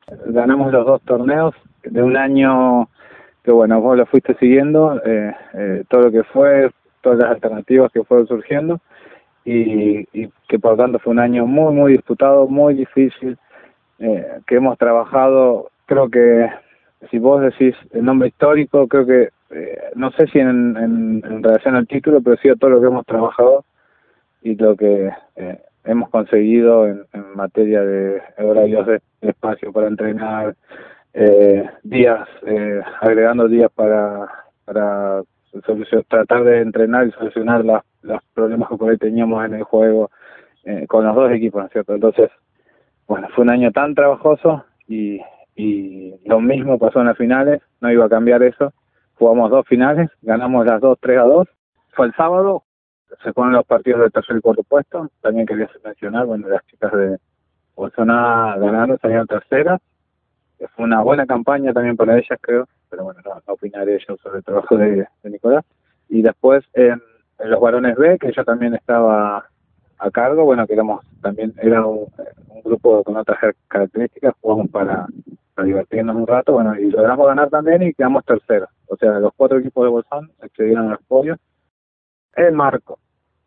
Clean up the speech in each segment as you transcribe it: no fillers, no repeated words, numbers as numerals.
Ganamos los dos torneos de un año que, bueno, vos lo fuiste siguiendo, todo lo que fue, todas las alternativas que fueron surgiendo, y que por tanto fue un año muy, muy disputado, muy difícil, que hemos trabajado. Creo que si vos decís el nombre histórico, creo que, no sé si en relación al título, pero sí a todo lo que hemos trabajado y lo que hemos conseguido en materia de horarios de espacio para entrenar, días, agregando días para tratar de entrenar y solucionar los problemas que por ahí teníamos en el juego, con los dos equipos, ¿no es cierto? Entonces, bueno, fue un año tan trabajoso y lo mismo pasó en las finales, no iba a cambiar eso. Jugamos dos finales, ganamos las dos 3-2. Fue el sábado, se fueron los partidos de tercer y cuarto puesto. También quería mencionar, bueno, las chicas de Bolsonaro ganaron, salieron terceras. Fue una buena campaña también para ellas, creo, pero bueno, no opinaré yo sobre el trabajo de Nicolás. Y después en los varones B, que yo también estaba a cargo, bueno, que también era un grupo con otras características, jugamos para divertirnos un rato, bueno, y logramos ganar también y quedamos terceros. O sea, los 4 equipos de Bolsón accedieron a los podios. El marco,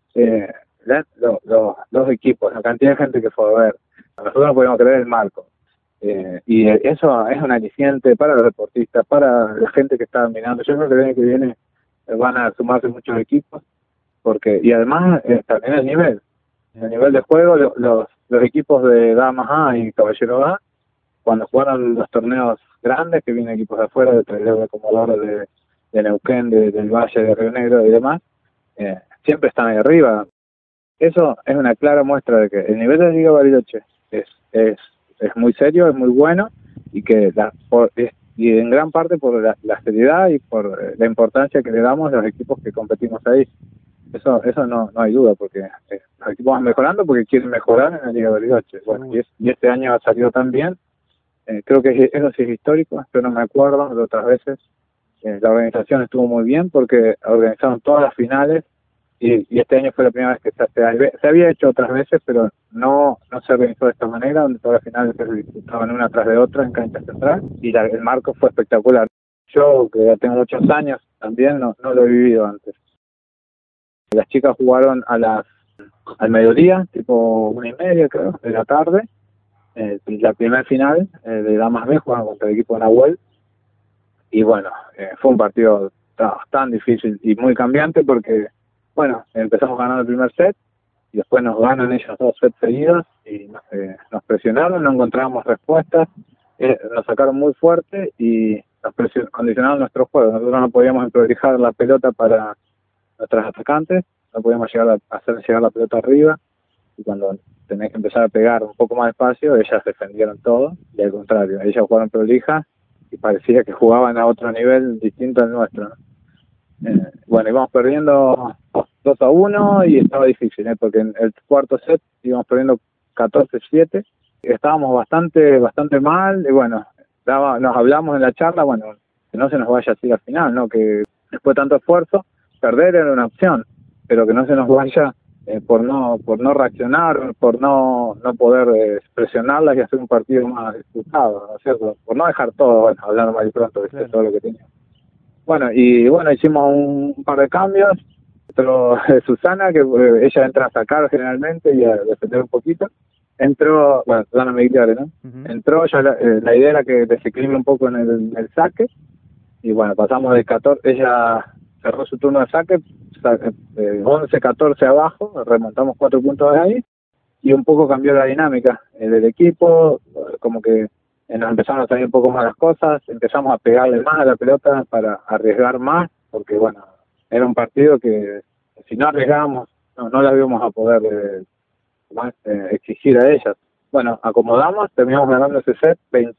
los equipos, la cantidad de gente que fue a ver, nosotros no podemos creer el marco. Y eso es un aliciente para los deportistas, para la gente que está mirando. Yo creo que el año que viene van a sumarse muchos equipos, y además también el nivel de juego, los equipos de Damas A y Caballero A, cuando jugaron los torneos grandes, que vienen equipos de afuera, de Trelew, de Comodoro, de Neuquén, del Valle, de Río Negro y demás, siempre están ahí arriba. Eso es una clara muestra de que el nivel de Liga Bariloche es muy serio, es muy bueno, y que y en gran parte por la seriedad y por la importancia que le damos a los equipos que competimos ahí. Eso no hay duda, porque los equipos van mejorando porque quieren mejorar en la Liga Bariloche. Bueno, y este año ha salido tan bien. Creo que eso sí es histórico, yo no me acuerdo de otras veces. La organización estuvo muy bien porque organizaron todas las finales, y este año fue la primera vez que se había hecho otras veces, pero no se organizó de esta manera, donde todas las finales se disputaban una tras de otra en cancha central, y el marco fue espectacular. Yo, que ya tengo muchos años también, no lo he vivido antes. Las chicas jugaron al mediodía, tipo 1:30, creo, de la tarde. La primera final de Damas B jugaron contra el equipo de Nahuel, y bueno, fue un partido tan difícil y muy cambiante porque, bueno, empezamos ganando el primer set y después nos ganan ellos 2 sets seguidos y nos presionaron, no encontrábamos respuestas, nos sacaron muy fuerte y nos condicionaron nuestro juego. Nosotros no podíamos emprobar la pelota para nuestros atacantes, no podíamos hacer llegar la pelota arriba, y cuando tenés que empezar a pegar un poco más despacio, ellas defendieron todo, y al contrario, ellas jugaron prolijas y parecía que jugaban a otro nivel distinto al nuestro, ¿no? Bueno, íbamos perdiendo 2-1 y estaba difícil, porque en el cuarto set íbamos perdiendo 14-7, estábamos bastante mal, y bueno, nos hablamos en la charla, bueno, que no se nos vaya así al final, ¿no? Que después de tanto esfuerzo, perder era una opción, pero que no se nos vaya por no reaccionar, por no poder presionarlas y hacer un partido más disputado, ¿no es cierto? Por no dejar todo, bueno, hablando más pronto, claro, todo lo que tenía. Bueno, hicimos un par de cambios. Entró Susana, que ella entra a sacar generalmente y a defender un poquito. Entró, bueno, Susana Migliore, ¿no? Entró, la idea era que desequilibre un poco en el saque, y bueno, pasamos de 14, ella cerró su turno de saque, 11-14 abajo, remontamos 4 puntos de ahí, y un poco cambió la dinámica del equipo, como que nos empezaron a salir un poco más las cosas, empezamos a pegarle más a la pelota para arriesgar más, porque bueno, era un partido que si no arriesgábamos, no la íbamos a poder exigir a ellas. Bueno, acomodamos, terminamos ganando ese set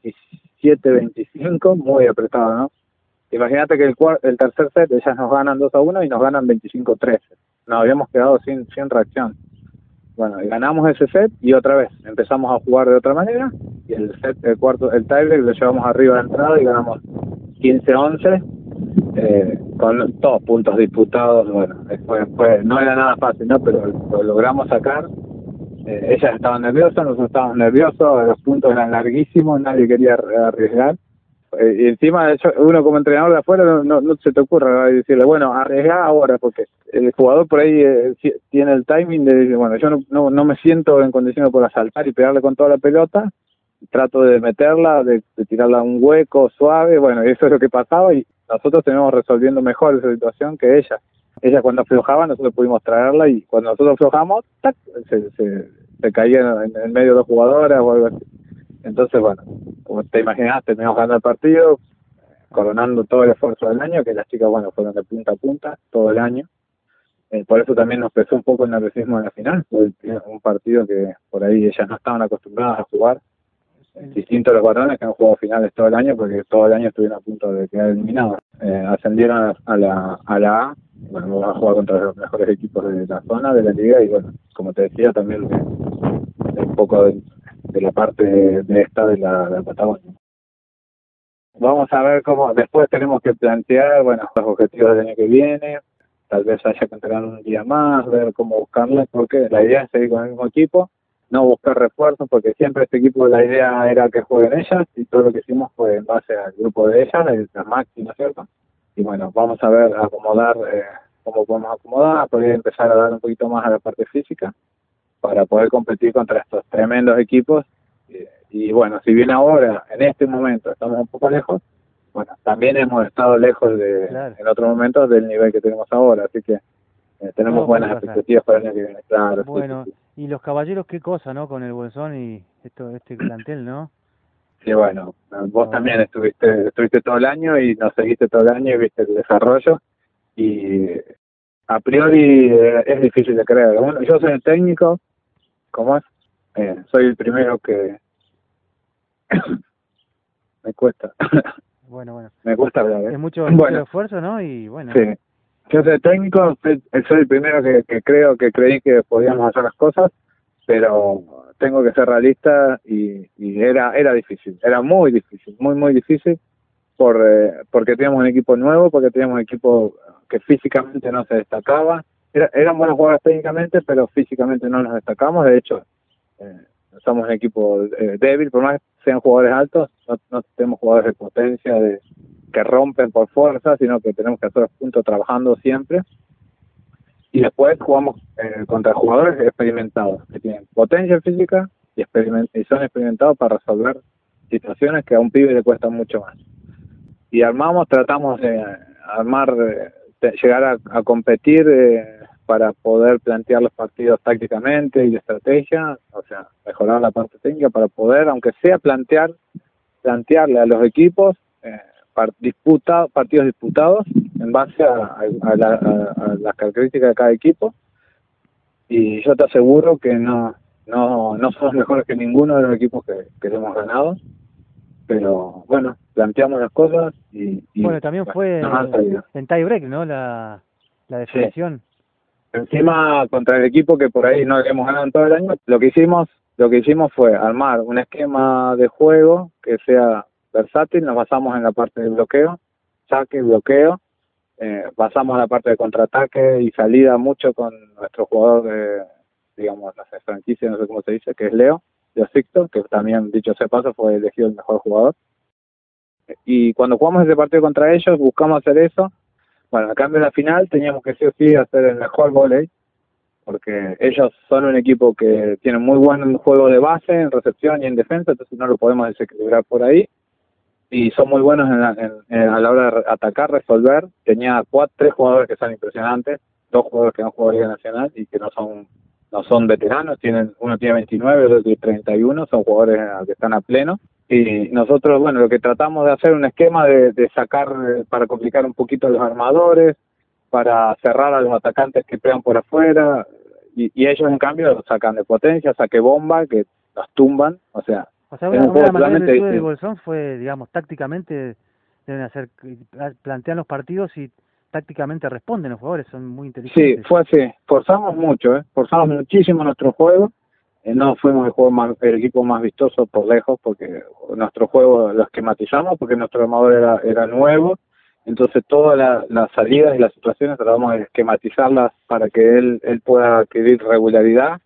27-25, muy apretado, ¿no? Imagínate que el tercer set ellas nos ganan 2-1 y nos ganan 25-13. Nos habíamos quedado sin reacción. Bueno, y ganamos ese set y otra vez empezamos a jugar de otra manera, y el tiebreak lo llevamos arriba de entrada y ganamos 15-11, con todos puntos disputados. Bueno, no era nada fácil, ¿no? Pero lo logramos sacar, ellas estaban nerviosas, nosotros estábamos nerviosos, los puntos eran larguísimos, nadie quería arriesgar. Y encima uno como entrenador de afuera no se te ocurra decirle, bueno, arriesga ahora, porque el jugador por ahí tiene el timing de decir, bueno, yo no me siento en condiciones para saltar y pegarle con toda la pelota, trato de meterla, de tirarla a un hueco suave, bueno, eso es lo que pasaba y nosotros tenemos resolviendo mejor esa situación que ella. Ella cuando aflojaba nosotros pudimos traerla y cuando nosotros aflojamos, ¡tac!, se caía en medio de dos jugadoras o algo así. Entonces, bueno, como te imaginas, terminamos ganando el partido, coronando todo el esfuerzo del año, que las chicas, bueno, fueron de punta a punta todo el año. Por eso también nos pesó un poco el nerviosismo en la final, fue un partido que por ahí ellas no estaban acostumbradas a jugar, distinto a los varones que han jugado finales todo el año, porque todo el año estuvieron a punto de quedar eliminados. Ascendieron a la A, bueno, van a jugar contra los mejores equipos de la zona, de la liga, y bueno, como te decía, también un poco de la parte de la Patagonia. Vamos a ver cómo, después tenemos que plantear, bueno, los objetivos del año que viene, tal vez haya que entrenar un día más, ver cómo buscarle, porque la idea es seguir con el mismo equipo, no buscar refuerzos, porque siempre este equipo la idea era que jueguen ellas, y todo lo que hicimos fue en base al grupo de ellas, la máxima, ¿cierto? Y bueno, vamos a ver, acomodar, cómo podemos acomodar, poder empezar a dar un poquito más a la parte física, para poder competir contra estos tremendos equipos. Y bueno, si bien ahora, en este momento, estamos un poco lejos, bueno, también hemos estado lejos Claro. en otros momentos del nivel que tenemos ahora, así que tenemos Todo buenas puede pasar. expectativas para el año que viene, claro. Bueno, Sí. y los caballeros, qué cosa, ¿no? Con el Bolsón y este plantel, ¿no? Sí, bueno, vos La también verdad. estuviste todo el año y nos seguiste todo el año y viste el desarrollo, y a priori es difícil de creer. Bueno, yo soy el técnico, ¿cómo es? Soy el primero que me cuesta. Bueno. Me cuesta hablar, Es mucho Bueno, esfuerzo, ¿no? Y bueno, sí. Yo soy técnico, soy el primero que creí que podíamos hacer las cosas, pero tengo que ser realista y era difícil, era muy difícil, muy difícil, porque teníamos un equipo nuevo, porque teníamos un equipo que físicamente no se destacaba. Eran buenos jugadores técnicamente, pero físicamente no nos destacamos. De hecho, eh, somos un equipo débil, por más que sean jugadores altos, no tenemos jugadores de potencia, que rompen por fuerza, sino que tenemos que hacer los puntos trabajando siempre. Y después jugamos contra jugadores experimentados, que tienen potencia física y son experimentados para resolver situaciones que a un pibe le cuestan mucho más. Y tratamos de armar, llegar a competir para poder plantear los partidos tácticamente y de estrategia, o sea, mejorar la parte técnica para poder, aunque sea plantearle a los equipos partidos disputados en base a las características de cada equipo, y yo te aseguro que no somos mejores que ninguno de los equipos que hemos ganado, pero bueno, planteamos las cosas bueno, también bueno, nos han fue salido. en tie break, ¿no? La Sí. definición. Encima, contra el equipo que por ahí no hemos ganado en todo el año, lo que hicimos fue armar un esquema de juego que sea versátil. Nos basamos en la parte de bloqueo, saque, bloqueo, basamos la parte de contraataque y salida mucho con nuestro jugador de, digamos, no sé, franquicia, no sé cómo se dice, que es Leo Sixto, que también, dicho sea paso, fue elegido el mejor jugador. Y cuando jugamos ese partido contra ellos, buscamos hacer eso. Bueno, a cambio de la final teníamos que sí o sí hacer el mejor vóley, porque ellos son un equipo que tiene muy buen juego de base, en recepción y en defensa, entonces no lo podemos desequilibrar por ahí. Y son muy buenos a la hora de atacar, resolver. Tenía tres jugadores que son impresionantes, dos jugadores que han jugado Liga Nacional y que no son veteranos, uno tiene 29, otro tiene 31, son jugadores que están a pleno. Y nosotros, bueno, lo que tratamos de hacer un esquema de sacar, para complicar un poquito a los armadores, para cerrar a los atacantes que pegan por afuera, y ellos en cambio sacan de potencia, saque bomba, que las tumban, o sea, O sea, es un una de juego las mayores totalmente virtudes del distinto. Bolsón fue, digamos, tácticamente deben plantean los partidos y tácticamente responden los jugadores, son muy Sí, inteligentes. fue así, forzamos mucho, forzamos muchísimo nuestro juego. No fuimos el equipo más vistoso por lejos, porque nuestro juego lo esquematizamos, porque nuestro armador era nuevo, entonces todas las salidas y las situaciones tratamos de esquematizarlas para que él pueda adquirir regularidad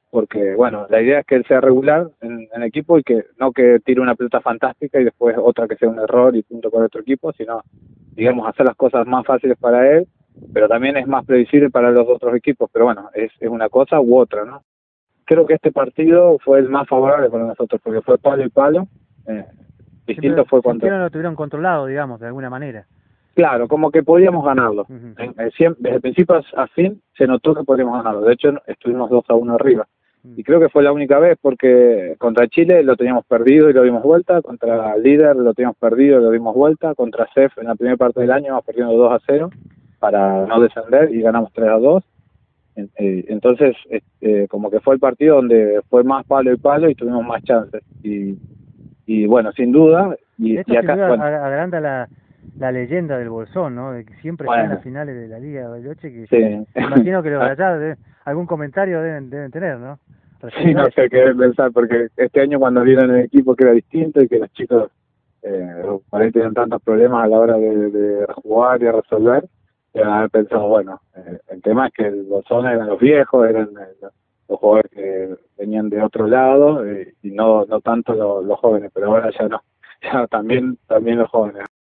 porque bueno, la idea es que él sea regular en el equipo y que no que tire una pelota fantástica y después otra que sea un error y punto para otro equipo, sino, digamos, hacer las cosas más fáciles para él, pero también es más previsible para los otros equipos, pero bueno, es una cosa u otra, ¿no? Creo que este partido fue el más favorable para nosotros, porque fue palo y palo. Distinto fue cuando... Siempre lo tuvieron controlado, digamos, de alguna manera. Claro, como que podíamos ganarlo. Uh-huh. Desde el principio a fin se notó que podíamos ganarlo. De hecho, estuvimos 2-1 arriba. Y creo que fue la única vez, porque contra Chile lo teníamos perdido y lo dimos vuelta, contra Líder lo teníamos perdido y lo dimos vuelta, contra CEF en la primera parte del año íbamos perdiendo 2-0 para no descender y ganamos 3-2. Entonces, como que fue el partido donde fue más palo y palo y tuvimos más chances. Y bueno, sin duda... Esto y acá, sin duda bueno, agranda la leyenda del Bolsón, ¿no? De que siempre está en las finales de la Liga de Bariloche, que sí. imagino que los de allá algún comentario deben tener, ¿no? Sí, no sé qué pensar, porque este año cuando vieron el equipo que era distinto y que los chicos por ahí tenían tantos problemas a la hora de jugar y de resolver, haber pensado, bueno, el tema es que el Bolsón eran los viejos, eran los jugadores que venían de otro lado y no tanto los jóvenes, pero ahora ya no, ya también los jóvenes.